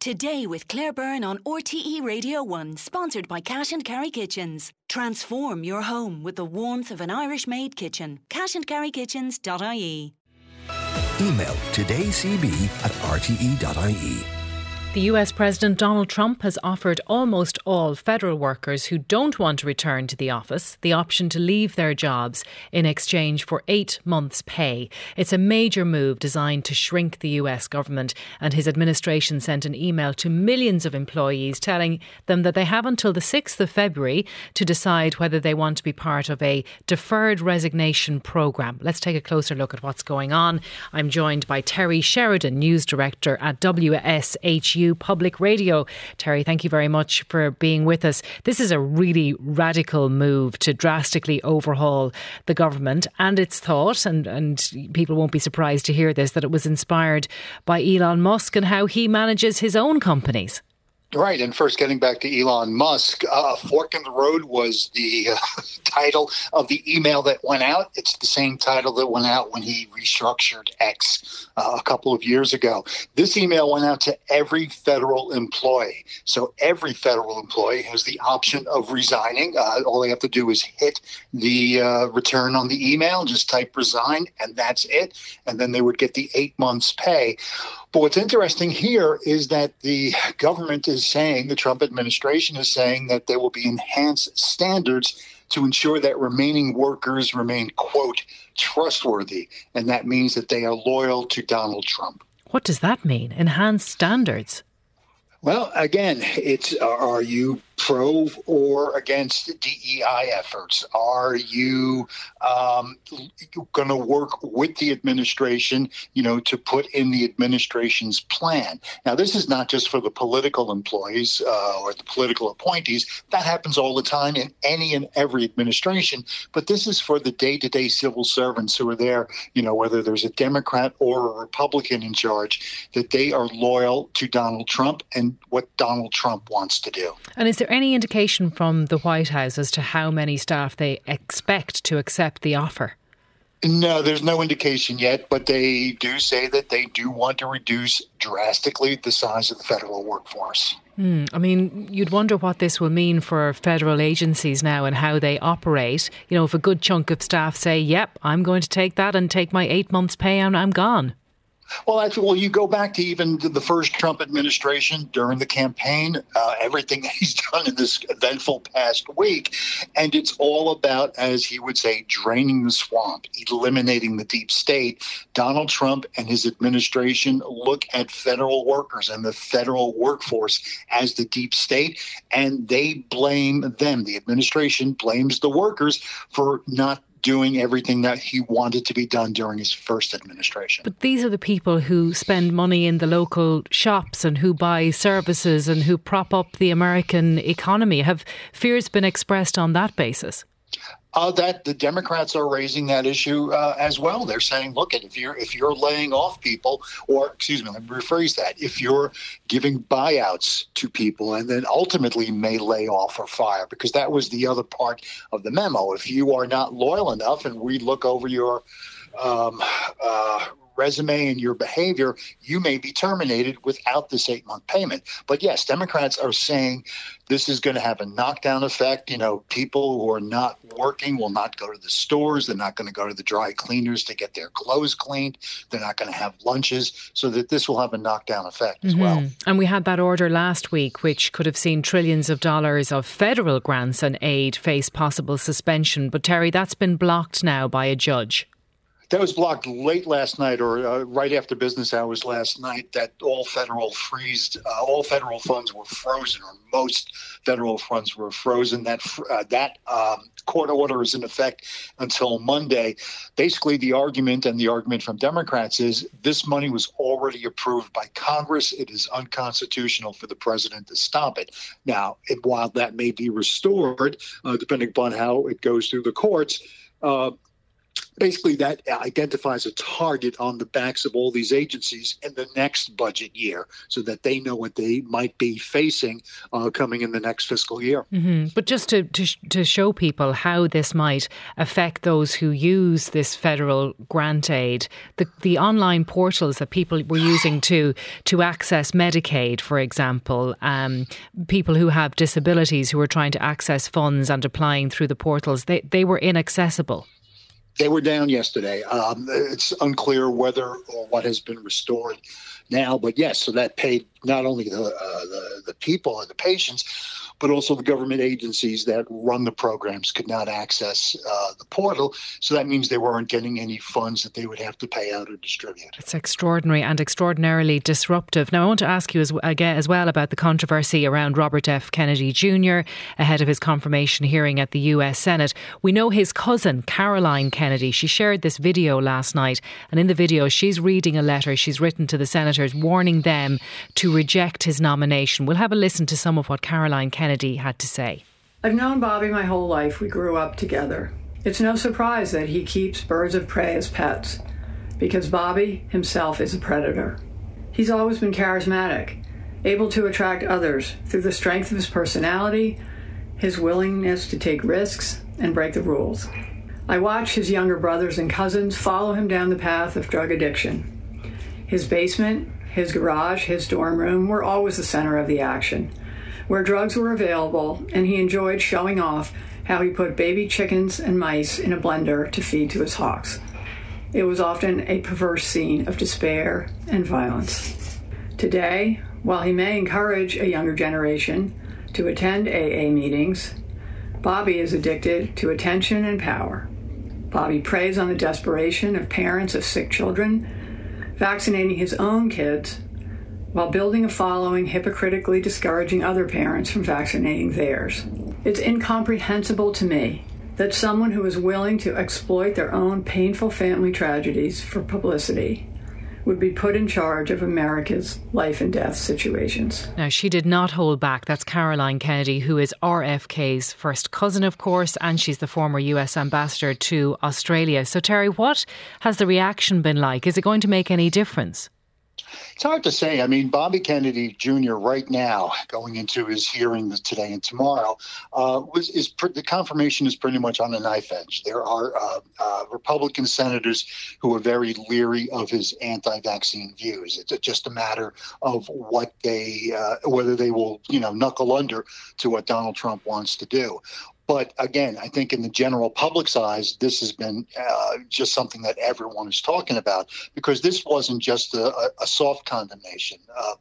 Today with Claire Byrne on RTE Radio 1, sponsored by Cash and Carry Kitchens. Transform your home with the warmth of an Irish-made kitchen. cashandcarrykitchens.ie. Email todaycb@rte.ie. The US President Donald Trump has offered almost all federal workers who don't want to return to the office the option to leave their jobs in exchange for 8 months' pay. It's a major move designed to shrink the US government, and his administration sent an email to millions of employees telling them that they have until the 6th of February to decide whether they want to be part of a deferred resignation programme. Let's take a closer look at what's going on. I'm joined by Terry Sheridan, News Director at WSHU Public Radio. Terry, thank you very much for being with us. This is a really radical move to drastically overhaul the government, and it's thought, and people won't be surprised to hear this, that it was inspired by Elon Musk and how he manages his own companies. Right. And first, getting back to Elon Musk, Fork in the Road was the title of the email that went out. It's the same title that went out when he restructured X a couple of years ago. This email went out to every federal employee. So every federal employee has the option of resigning. All they have to do is hit the return on the email, just type resign, and that's it. And then they would get the 8 months' pay. But what's interesting here is that the government is saying, the Trump administration is saying, that there will be enhanced standards to ensure that remaining workers remain, quote, trustworthy. And that means that they are loyal to Donald Trump. What does that mean? Enhanced standards? Well, again, it's are you pro or against DEI efforts? Are you going to work with the administration, to put in the administration's plan? Now, this is not just for the political employees or the political appointees. That happens all the time in any and every administration. But this is for the day-to-day civil servants who are there, whether there's a Democrat or a Republican in charge, that they are loyal to Donald Trump and what Donald Trump wants to do. And is there any indication from the White House as to how many staff they expect to accept the offer? No, there's no indication yet, but they do say that they do want to reduce drastically the size of the federal workforce. I mean, you'd wonder what this will mean for federal agencies now and how they operate. If a good chunk of staff say, yep, I'm going to take that and take my 8 months' pay and I'm gone. Well, you go back to even the first Trump administration during the campaign, everything that he's done in this eventful past week. And it's all about, as he would say, draining the swamp, eliminating the deep state. Donald Trump and his administration look at federal workers and the federal workforce as the deep state, and they blame them. The administration blames the workers for not doing everything that he wanted to be done during his first administration. But these are the people who spend money in the local shops and who buy services and who prop up the American economy. Have fears been expressed on that basis? That the Democrats are raising that issue as well. They're saying, look, if you're laying off people, or excuse me, let me rephrase that. If you're giving buyouts to people and then ultimately may lay off or fire, because that was the other part of the memo. If you are not loyal enough and we look over your resume and your behavior, you may be terminated without this 8-month payment. But yes, Democrats are saying this is going to have a knockdown effect. People who are not working will not go to the stores. They're not going to go to the dry cleaners to get their clothes cleaned. They're not going to have lunches, so that this will have a knockdown effect as well. And we had that order last week, which could have seen trillions of dollars of federal grants and aid face possible suspension. But Terry, that's been blocked now by a judge. That was blocked late last night, or right after business hours last night, that all federal funds were frozen, or most federal funds were frozen. That court order is in effect until Monday. Basically, the argument from Democrats is this money was already approved by Congress. It is unconstitutional for the president to stop it. Now, while that may be restored, depending upon how it goes through the courts, Basically, that identifies a target on the backs of all these agencies in the next budget year so that they know what they might be facing coming in the next fiscal year. Mm-hmm. But just to show people how this might affect those who use this federal grant aid, the online portals that people were using to access Medicaid, for example, people who have disabilities who are trying to access funds and applying through the portals, they were inaccessible. They were down yesterday. It's unclear whether or what has been restored now, but yes, so that paid not only the people or the patients, but also the government agencies that run the programs could not access the portal. So that means they weren't getting any funds that they would have to pay out or distribute. It's extraordinary and extraordinarily disruptive. Now, I want to ask you as well about the controversy around Robert F. Kennedy Jr. ahead of his confirmation hearing at the US Senate. We know his cousin, Caroline Kennedy, she shared this video last night. And in the video, she's reading a letter she's written to the senators warning them to reject his nomination. We'll have a listen to some of what Caroline Kennedy had to say. I've known Bobby my whole life. We grew up together. It's no surprise that he keeps birds of prey as pets, because Bobby himself is a predator. He's always been charismatic, able to attract others through the strength of his personality, his willingness to take risks and break the rules. I watch his younger brothers and cousins follow him down the path of drug addiction. His basement, his garage, his dorm room were always the center of the action, where drugs were available, and he enjoyed showing off how he put baby chickens and mice in a blender to feed to his hawks. It was often a perverse scene of despair and violence. Today, while he may encourage a younger generation to attend AA meetings, Bobby is addicted to attention and power. Bobby preys on the desperation of parents of sick children, vaccinating his own kids while building a following hypocritically discouraging other parents from vaccinating theirs. It's incomprehensible to me that someone who is willing to exploit their own painful family tragedies for publicity would be put in charge of America's life and death situations. Now, she did not hold back. That's Caroline Kennedy, who is RFK's first cousin, of course, and she's the former US ambassador to Australia. So, Terry, what has the reaction been like? Is it going to make any difference? It's hard to say. I mean, Bobby Kennedy Jr. right now, going into his hearing today and tomorrow, the confirmation is pretty much on a knife edge. There are Republican senators who are very leery of his anti-vaccine views. It's just a matter of what whether they will, knuckle under to what Donald Trump wants to do. But again, I think in the general public's eyes, this has been just something that everyone is talking about, because this wasn't just a soft condemnation.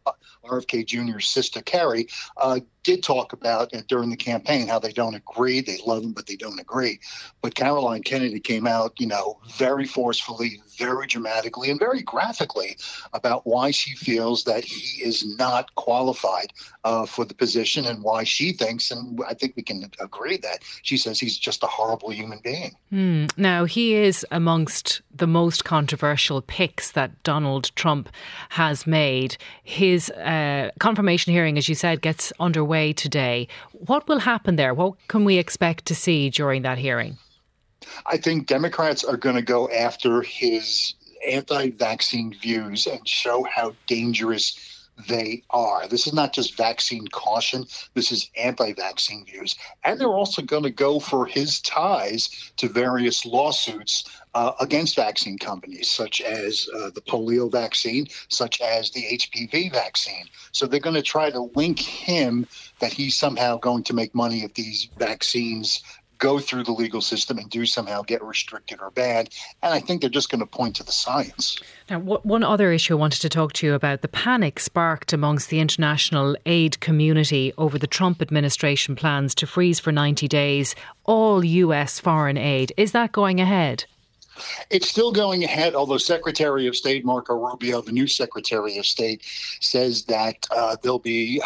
RFK Jr.'s sister, Carrie, did talk about during the campaign how they don't agree. They love him, but they don't agree. But Caroline Kennedy came out, very forcefully, very dramatically, and very graphically about why she feels that he is not qualified for the position, and why she thinks, and I think we can agree that, she says he's just a horrible human being. Now, he is amongst the most controversial picks that Donald Trump has made. His confirmation hearing, as you said, gets underway today. What will happen there? What can we expect to see during that hearing? I think Democrats are going to go after his anti-vaccine views and show how dangerous they are. This is not just vaccine caution. This is anti-vaccine views. And they're also going to go for his ties to various lawsuits against vaccine companies, such as the polio vaccine, such as the HPV vaccine. So they're going to try to link him that he's somehow going to make money if these vaccines go through the legal system and do somehow get restricted or banned. And I think they're just going to point to the science. Now, one other issue I wanted to talk to you about, the panic sparked amongst the international aid community over the Trump administration plans to freeze for 90 days all US foreign aid. Is that going ahead? It's still going ahead, although Secretary of State Marco Rubio, the new Secretary of State, says that there'll be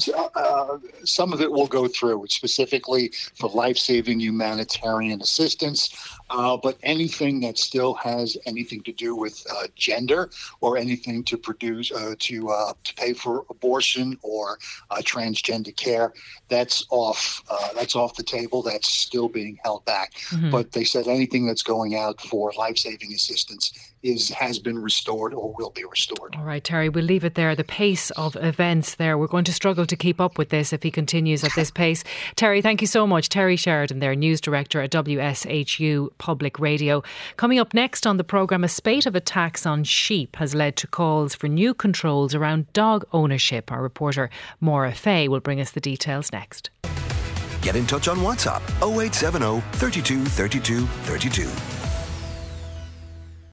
some of it will go through, specifically for life-saving humanitarian assistance. But anything that still has anything to do with gender or anything to produce to pay for abortion or transgender care, that's off the table. That's still being held back. Mm-hmm. But they said anything that's going out for for life-saving assistance has been restored or will be restored. All right, Terry, we'll leave it there. The pace of events there, we're going to struggle to keep up with this if he continues at this pace. Terry, thank you so much. Terry Sheridan there, News Director at WSHU Public Radio. Coming up next on the programme, a spate of attacks on sheep has led to calls for new controls around dog ownership. Our reporter Maura Fay will bring us the details next. Get in touch on WhatsApp 0870 32 32 32.